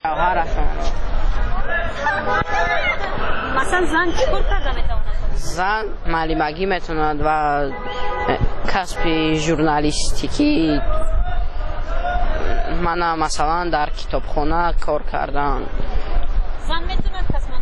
مثلا زن چیکار کرده میتونه؟ زن معلمگی میتونه و کسب ژورنالیستیکی، من مثلا در کتابخانه کار کردم. زن میتونه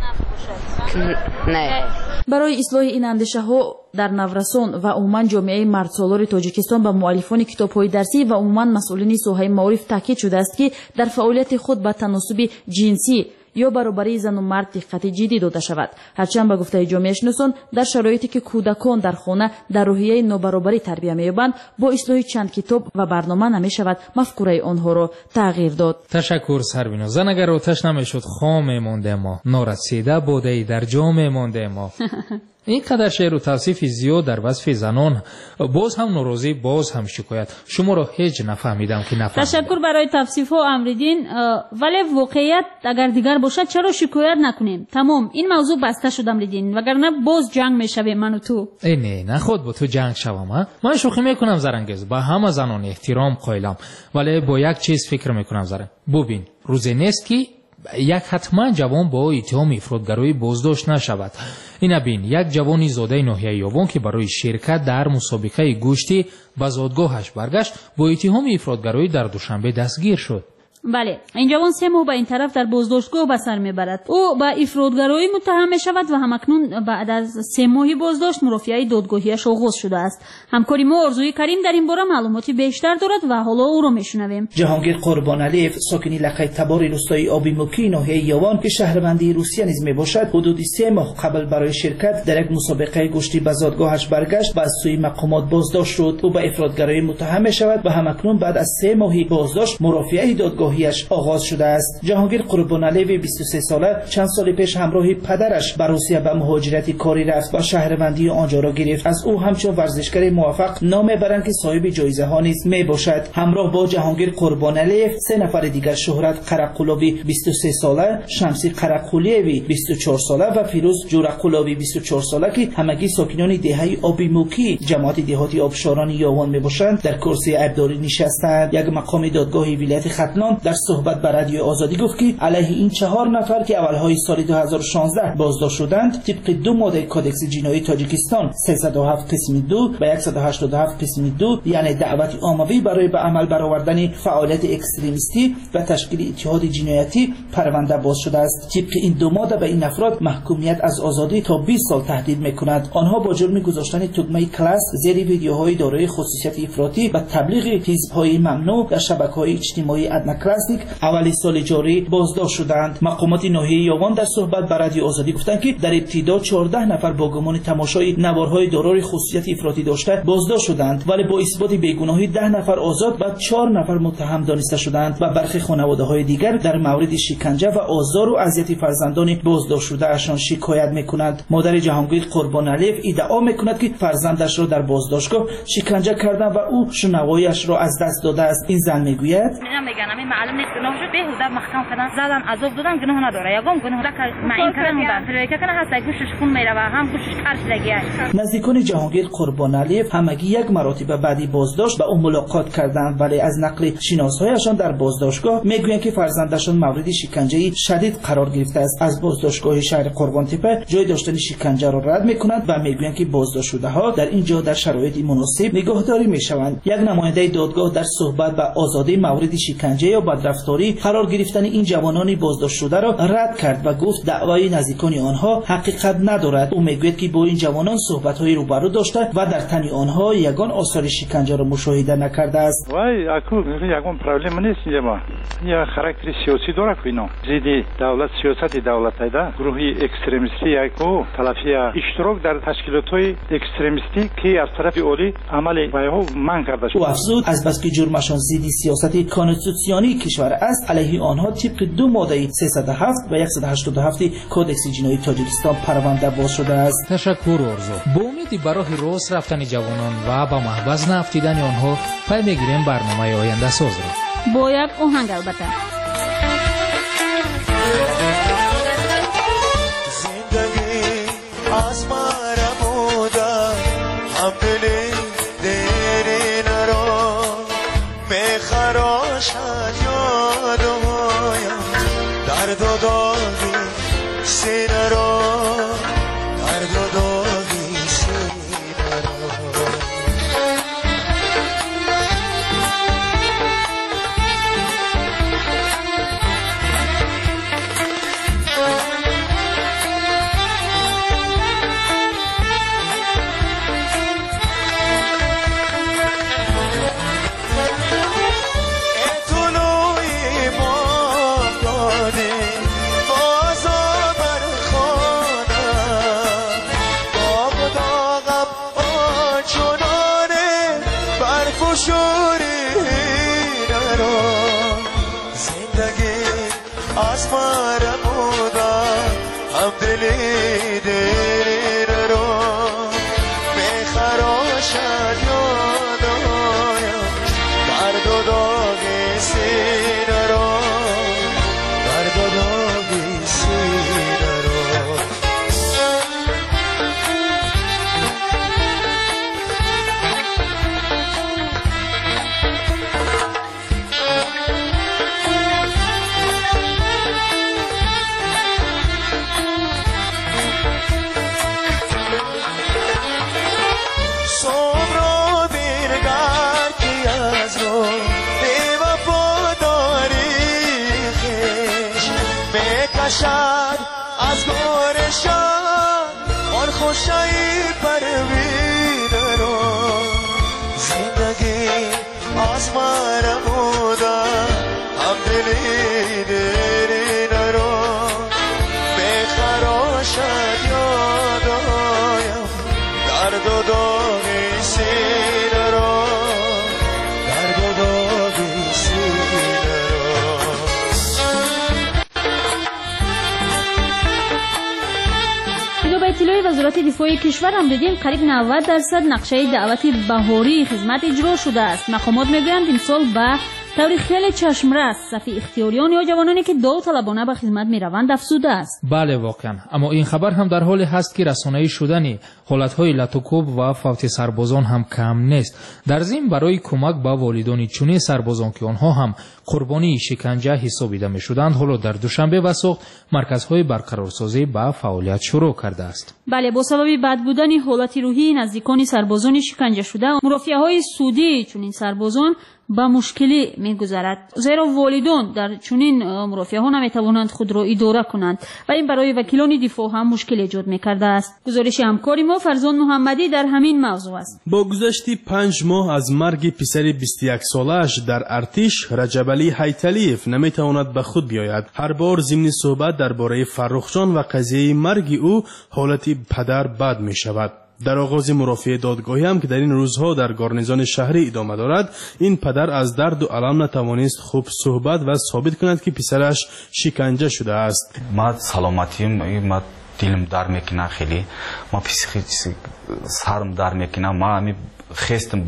کسب نفت باشه؟ نه. برای اصلاح این اندیشه ها در نورسان و عموما جامعه مردسالار تاجیکستان به مؤلفان کتاب‌های درسی و عموما مسئولین ساحه معارف تاکید شده است که در فعالیت خود به تناسب جنسی یا برابری زن و مرد دقت جدی داده شود. هرچند به گفته جامعه شناسان در شرایطی که کودکان در خانه در روحیه نابرابری تربیت می‌یابند، با اصلاح چند کتاب و برنامه نمی‌شود مفکوره آنها را تغییر داد. تشکر سروینا. زن اگر آتش نمی‌شد خام مانده ما، نارسیده بوده در جام مانده ما. این قدر شعر و توصیف زیاد در وصف زنان، باز هم ناراضی، باز هم شکایت. شما را هیچ نفهمیدم که نفهمیدم. تشکر برای توصیف ها امریدین، ولی واقعیت اگر دیگر باشد چرا شکایت نکنیم؟ تمام این موضوع بسته شد امریدین، وگرنه باز جنگ میشویم من و تو. نه خود با تو جنگ شوم. من شوخی میکنم زرنگز، با همه زنان احترام قائلم، ولی با یک چیز فکر میکنم زره. ببین روزی نیست که یک حتما جوان با اتهام افراطگرایی بازداشت نشود. این بین یک جوانی زاده ناحیه یاوان که برای شرکت در مسابقه گوشتی به زادگاهش برگشت با اتهام افراطگرایی در دوشنبه دستگیر شد. بله، این جوان 3 ماه به این طرف در بازداشتگاه به سر میبرد. او به افراطگرایی متهم می شود و همکنون بعد از 3 ماهی بازداشت مرافعه دادگاهیش آغاز شده است. همکاری ما آرزوی کریم در این باره معلوماتی بیشتر دارد و حالا او را میشنویم. جهانگیر قربانعلیف، ساکن لقه تبار روستای آبیموکی ناحیه یاوان که شهروندی روسیه نیز میباشد، حدود 3 ماه قبل برای شرکت در یک مسابقه گوشتی به زادگاهش برگشت و از سوی مقامات بازداشت شد. او به افراطگرایی متهم می شود و همکنون بعد از 3 ماهی بازداشت مرافعه دادگاهیش آغاز شده است. جهانگیر قربانعلیف 23 ساله چند سال پیش همراه پدرش به روسیه به مهاجرت کاری رفت و شهروندی آنجا را گرفت. از او همچون ورزشکار موفق نام میبرند که صاحب جایزه ها نیز میباشد. همراه با جهانگیر قربانعلیف 3 نفر دیگر شهرت قرقلوی 23 ساله، شمسی قرقلیوی 24 ساله و فیروز جورقلوی 24 ساله که همگی ساکنان دهه آبیموکی جماعت دهاتی آبشاران یاوان میباشند در کرسی عیبداری نشستند. یک مقام دادگاه ولایت ختلان در صحبت با رادیو آزادی گفت که علیه این 4 نفر که اولهای سال 2016 بازداشت شدند طبق 2 ماده کدکس جنایی تاجیکستان 307 قسم 2 و 187 قسم 2 یعنی دعوت عاموی برای به عمل برآوردن فعالیت اکستریمیستی و تشکیل اتحاد جنایتی پرونده باز شده است. طبق این 2 ماده به این افراد محکومیت از آزادی تا 20 سال تهدید میکند. آنها با جرم گذاشتن تگمه کلاس زیر ویدیوهای دارای خصوصیت افراطی و تبلیغ حزب‌های ممنوع در شبکه‌های اجتماعی ادناکلاسیک اولی سال جاری بازداشت شدند. مقامات ناحیه یاوان در صحبت با رادیو آزادی گفتند که در ابتدا 14 نفر با گمان تماشای نوارهای دارای خصوصیت افراطی داشته بازداشت شدند، ولی با اثبات بیگناهی 10 نفر آزاد و 4 نفر متهم دانسته شدند و برخی خانواده‌های دیگر در مورد شکنجه و آزار و اذیت فرزندان بازداشت شده‌شان شکایت می‌کنند. مادر جهانگیر قربانعلیف ادعا می‌کند که فرزندش را در بازداشتگاه شکنجه کردند و او شنوایی‌اش را از دست داده است. این زن می‌گوید معلوم نیست گناهش بهوده محکم کردن زدن عذاب دادن گناه نداره یگام گناه را معین کردن بودن که کنه هست گوشش خون میره و هم گوشش ترش لگیه. نزدیکان جهانگیر قربانعلیف همگی یک مراتب بعدی بازداشت با او ملاقات کردند، ولی از نقل شناسایشان در بازداشتگاه میگویند که فرزندشان مورد شکنجه شدید قرار گرفته است. از بازداشتگاه شهر قربانتپه جای داشتن شکنجه را رد میکنند و میگویند که بازداشت شده ها در اینجا در شرایط مناسب نگهداری میشوند. یک نماینده دادگاه در صحبت با آزادی مورد شکنجه یا بدرفتاری قرار گرفتن این جوانان بازداشت شده را رد کرد و گفت دعوای نزدیکان آنها حقیقت ندارد. او میگوید که با این جوانان صحبت‌های روبرو داشته و در تن آنها یگان آثار شکنجه را مشاهده نکرده است. وای اكو یگان پرابلم نیست اینجا. یا خاراکتر سیاسی داره اینا. زیدی دولت سیاست دولت ایدا گروهی اکستریمیستی اكو طرفی اشتراک در تشکیلات‌های اکستریمیستی که از طرف اولی عمل بایو من کرده شد. او افزود از بس که جرمشان زیدی سیاست کانستیتوسیونی کشور است علیه آنها طبق 2 ماده 307 و 187 کدکس جنایی تاجیکستان پرونده باز شده است. تشکر آرزو. با امید برای راست رفتن جوانان و با محبس نافتیدن آنها پی میگیریم برنامه آینده ساز را با یک آهنگ البته. زندگی از مرمودا هم دیری نرو میخراشد یادهایم درد و داغی سینه را درد و داغی سینه را از گورشان آن خوشایی پرویده رو زندگی از مرمودا هم دلی دیرینه رو بخراشد یادایم درد و داغی سینه رو درد و داغی سینه رو به اطلاع وزارت دفاع کشور هم دیدیم قریب 90% نقشه دعوت بهاری خدمت اجرا شده است. مقامات میگویند این سال به طور خیلی چشمرس صف اختیاریان یا جوانانی که داوطلبانه به خدمت میروند افزوده است. بله واقعا، اما این خبر هم در حالی هست که رسانه‌ای شدن حالت‌های لطوکوب و فوت سربازان هم کم نیست. در ضمن برای کمک به والدان چنین سربازان که آنها هم قربانی شکنجه حسابیده می‌شدند، حالا در دوشنبه و سوخت مرکزهای برقرارسازی به فعالیت شروع کرده است. بله، با سبب بد بودن حالت روحی نزدیکان سربازان شکنجه شده، مرافعه‌های سودی چنین سربازان با مشکلی می‌گذرد، زیرا والدان در چنین مرافعه‌ها نمی‌توانند خود را اداره کنند و این برای وکیلان دفاع هم مشکل ایجاد می‌کرده است. گزارش همکاری ما فرزان محمدی در همین موضوع است. با گذشت 5 ماه از مرگ پسر 21 ساله‌اش در ارتش، رجب علی حیتلیف نمی‌تواند به خود بیاید. هر بار ضمن صحبت درباره فرخجان و قضیه مرگ او حالت پدر بد می‌شود. در آغاز مرافعه دادگاهی هم که در این روزها در گارنیزون شهری ادامه دارد، این پدر از درد و الم نتوانست خوب صحبت و ثابت کند که پسرش شکنجه شده است. ما سلامتیم، ما دلم در میکنه، خیلی ما پسیخی سرم در میکنه. ما همی خستم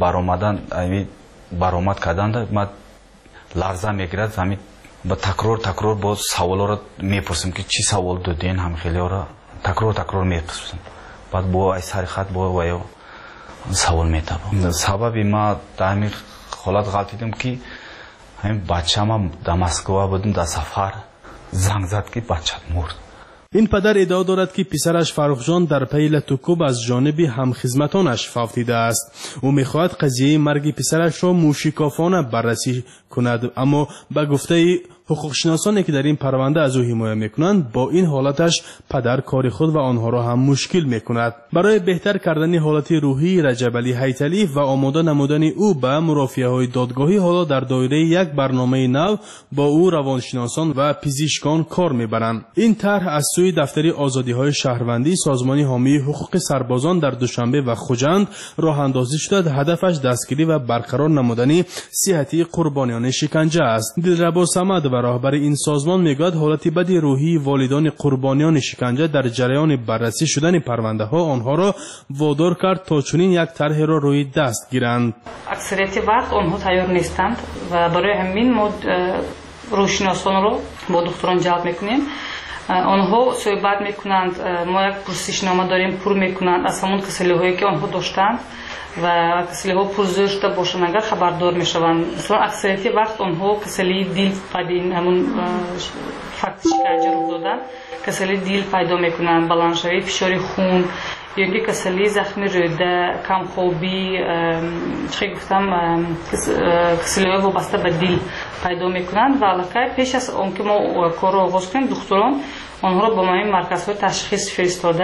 برآمد کردن، ما لرزه میگیرد. همی با تکرار با سوالا را میپرسم که چی سوال دادین، هم خیلی را تکرار میپرسم. بعد با ای سر خط با وایو سوال میتابم. سببی ما در همین حالت غلطیدم که همین بچه ما در مسکو بودیم، در سفر زنگ زد که بچه مرد. این پدر ادعا دارد که پسرش فرخجان در پی لطوکوب از جانب همخدمتانش فوتیده است. او میخواهد قضیه مرگ پسرش را موشکافانه بررسی کند، اما به گفته حقوقشناسانی که در این پرونده از او حمایت میکنند، با این حالتش پدر کار خود و آنها را هم مشکل میکند. برای بهتر کردن حالت روحی رجب علی حیتلیف و آماده نمودن او به مرافعه‌های دادگاهی، حالا در دایره یک برنامه نو با او روانشناسان و پزشکان کار میبرند. این طرح از سوی دفتر آزادی‌های شهروندی سازمان حامی حقوق سربازان در دوشنبه و خوجند راه اندازی شده. هدفش دستگیری و برقرار نمودن صحتی قربانیان شکنجه است. دلربا صمد و رهبر این سازمان میگوید حالت بد روحی والدان قربانیان شکنجه در جریان بررسی شدن پرونده ها آنها را وادار کرد تا چنین یک طرح را روی دست گیرند. اکثریت وقت آنها تیار نیستند و برای همین ما روانشناسان را با دکتران جلب میکنیم. آنها صحبت میکنند، ما یک پرسشنامه داریم پر میکنند از همون کسلی هایی که آنها داشتند و کسلی‌ها پرزور شده باشند اگر خبردار میشوند. مثلا اکثریت وقت آنها کسلی دیل پدین همون فقط شکنجه رو دادن کسلی دیل پیدا میکنن، بلندشوی فشار خون یا اینکه کسلی زخمی روده، کم خوابی، چه گفتم کسلی‌ها وابسته به دیل پیدا میکنن و علاقه پیش از آنکه ما کار رو آغاز کنیم دکتران آنها را به ما این مرکزهای تشخیص فرستاده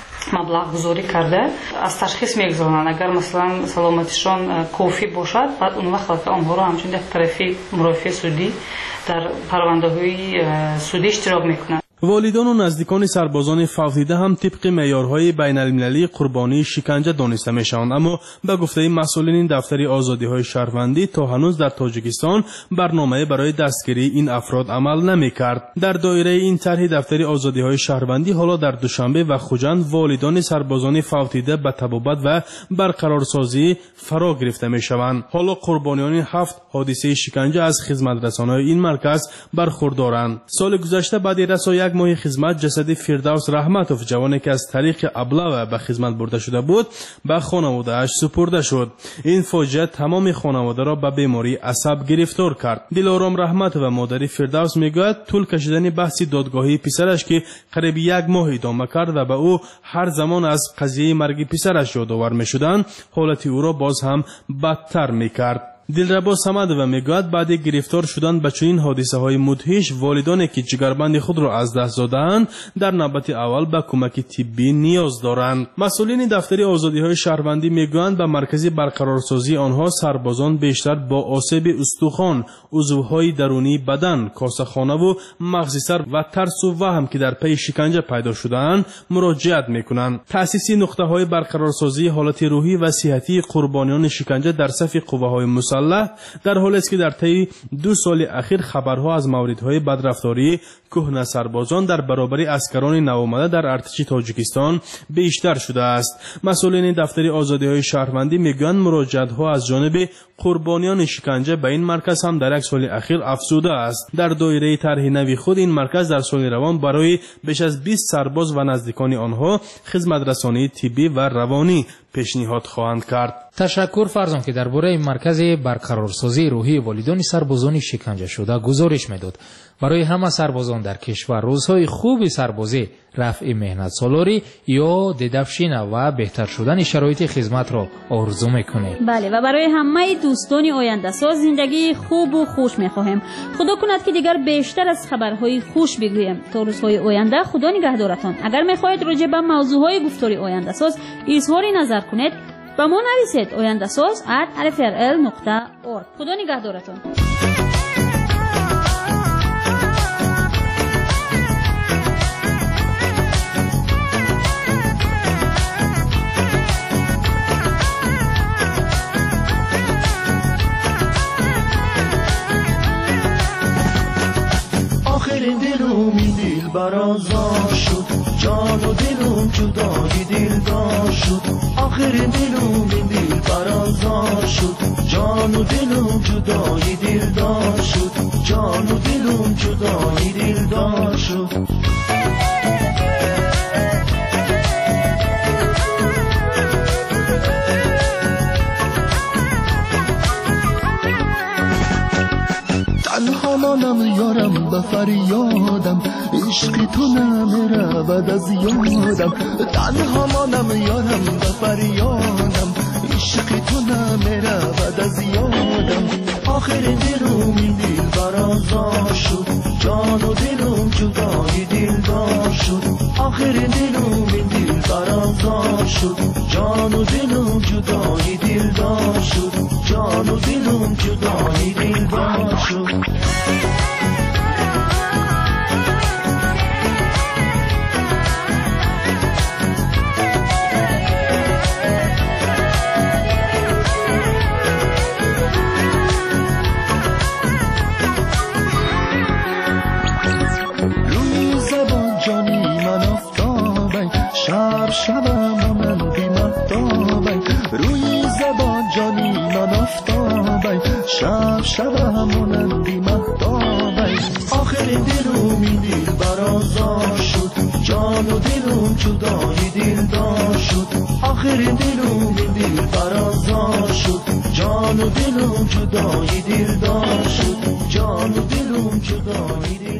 مبلغ گذاری کرده از تشخیص میگذارند. اگر مثلا سلامتیشان کافی باشد بعد اون وقت آنها را همچنین در طرفی مرافع سودی در پرونده های سودی اشتراک میکنند. والدان و نزدیکان سربازان فوتیده هم طبق معیارهای بین المللی قربانی شکنجه دانسته میشوند، اما به گفته مسئولین دفتر آزادی‌های شهروندی تا هنوز در تاجیکستان برنامه برای دستگیری این افراد عمل نمی‌کرد. در دایره این طرح دفتر آزادی‌های شهروندی حالا در دوشنبه و خوجند والدان سربازان فوتیده به تبابت و برقرارسازی فرا گرفته میشوند. حالا قربانیان 7 حادثه شکنجه از خدمترسانان این مرکز برخوردارند. سال گذشته بعد از یک ماه خدمت جسد فردوس رحمتوف جوانی که از طریق ابله به خدمت برده شده بود به خانواده‌اش سپرده شد. این فاجعه تمام خانواده را به بیماری عصب گرفتار کرد. دلارام رحمتوف و مادر فردوس میگوید طول کشیدن بحث دادگاهی پسرش که قریب یک ماه ادامه کرد و به او هر زمان از قضیه مرگ پسرش یادآور میشدند حالت او را باز هم بدتر میکرد. دلربا صمد و میگوید بعد گرفتار شدن به چنین حادثه های مدهش والدانی که جگربند خود را از دست دادند در نوبت اول به کمک طبی نیاز دارند. مسئولین دفتر آزادی های شهروندی میگویند به مرکز برقرارسازی آنها سربازان بیشتر با آسیب استخوان، عضوهای درونی بدن، کاسه‌خانه و مغز سر و ترس و وهم که در پی شکنجه پیدا شده‌اند مراجعت میکنند. تأسیس نقطه های برقرارسازی حالت روحی و صحتی قربانیان شکنجه در صف قوه‌های مسلح در حالی است که در طی 2 سال اخیر خبرها از موردهای بدرفتاری کهنه سربازان در برابر عسکران نوآمده در ارتش تاجیکستان بیشتر شده است. مسئولین دفتر آزادی‌های شهروندی میگویند مراجعت‌ها از جانب قربانیان شکنجه به این مرکز هم در یک سال اخیر افزوده است. در دایره طرح نوی خود این مرکز در سال روان برای بیش از 20 سرباز و نزدیکان آنها خدمت رسانی طبی و روانی پیشنهاد خواهند کرد. تشکر فرزان که درباره مرکز برقرارسازی روحی والدان سربازان شکنجه شده گزارش میداد. برای همه سربازان در کشور روزهای خوب سربازی، رفع مهنت سالاری یا دیدفشین و بهتر شدن شرایط خدمت را آرزو میکنیم. بله و برای همه دوستان آینده ساز زندگی خوب و خوش میخواهیم. خدا کند که دیگر بیشتر از خبرهای خوش بگوییم. تا روزهای آینده خدا نگهدارتان. اگر میخواهید راجع به موضوعهای گفتاری آینده ساز اظهار نظر کنید با ما نویسید oyandasaz@rfrl.org. خدا نگهدارتان. آخرین دلوم این دل برازار شد، جان و دلوم جدای دلدار شد. آخرین دلوم این دل برازار شد، جان و دلوم جدای دلدار شد. جان و دلوم جدای دلدار شد. تنها مانم یارم به فریادم، عشق تو نمیرود از یادم. تنها مانم یارم به فریادم، عشق تو نمیرود از یادم. آخر دلوم این دل برازار شد، جان و دلوم جدای دلدار شد. آخر دلوم این دل برازار شد، جان و دلوم جدای دلدار شد. جان و دلوم جدای دلدار شد. شبم من بی‌مهتابم روی زبان جانی من آفتابم. شبم من بی‌مهتابم. آخر دلوم این دل برازار شد، جان و دلوم جدای دلدار شد. آخر دلوم این دل برازار دلم جدای دلدار شد جان و دلم جدای دل